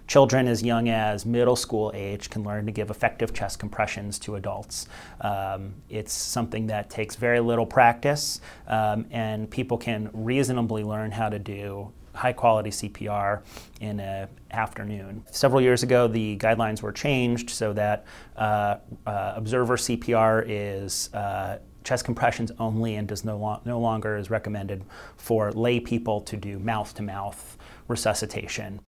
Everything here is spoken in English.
children as young as middle school age can learn to give effective chest compressions to adults. It's something that takes very little practice, and people can reasonably learn how to do high-quality CPR in an afternoon. Several years ago, the guidelines were changed so that observer CPR is chest compressions only and no longer is recommended for lay people to do mouth-to-mouth resuscitation.